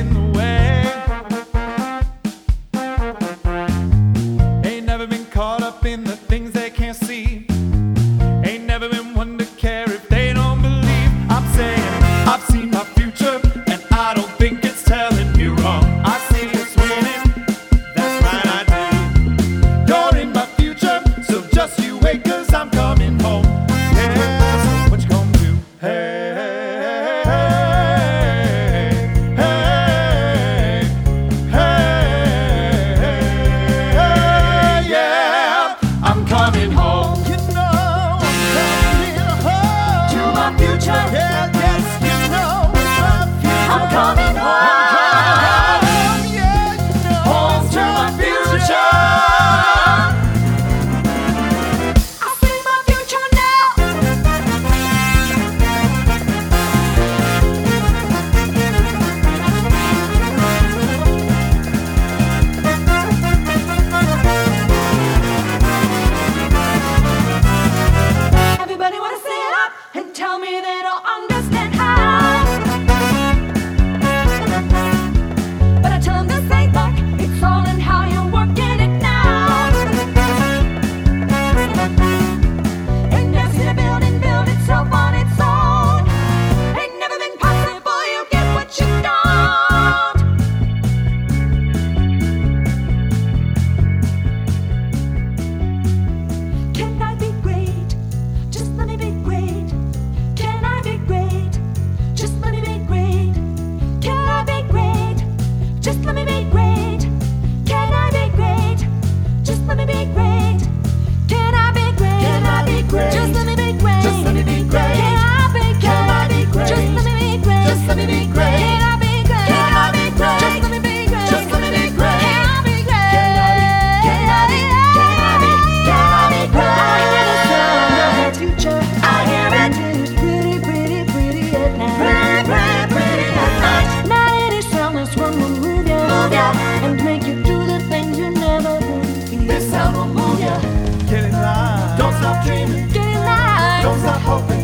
in the way. Ain't never been caught up in the things they can't see. Ain't never been one to care if they don't believe. I'm saying I've seen my future, and I don't think it's telling me wrong. I see it's winning, that's right I do. You're in my future, so just you wait, 'cause I'm coming home. Yeah, so what you gonna do? Hey, hey, hey, hey, hey, yeah, I'm coming home. You know I'm coming home to my future. Yeah, yes, you know it's my future. I'm coming home. Yeah, you know home to my future. I see my future now. Everybody wanna stand up and tell me they don't understand how. But I tell them this ain't luck, it's all in how you're working it now. Ain't never seen a building build itself on its own. Ain't never been possible, you get what you don't. Can I be great? Just let me be great. Can I be great? Just let me be great. Can I be great? Just let me be great. Can I be great? Just let me be great. Can I be great? Can I be great? Just let me be great. Just let me be great. Can I be great? Can I be great? Just let me be great. Just let me be great. Can I be great? Can I be great? Just let me be great. Just let me be great. Can I be great? Can I be? Can I be? Can I be great? I hear the sound of the future. I hear it. It's pretty, pretty, pretty at night. Pretty, pretty, pretty at night. Now it is sound that's one will move ya, Move ya. and make you do the things you never believed. This sound will move ya. Get in line. Don't stop dreaming. Get in line. Don't stop hoping.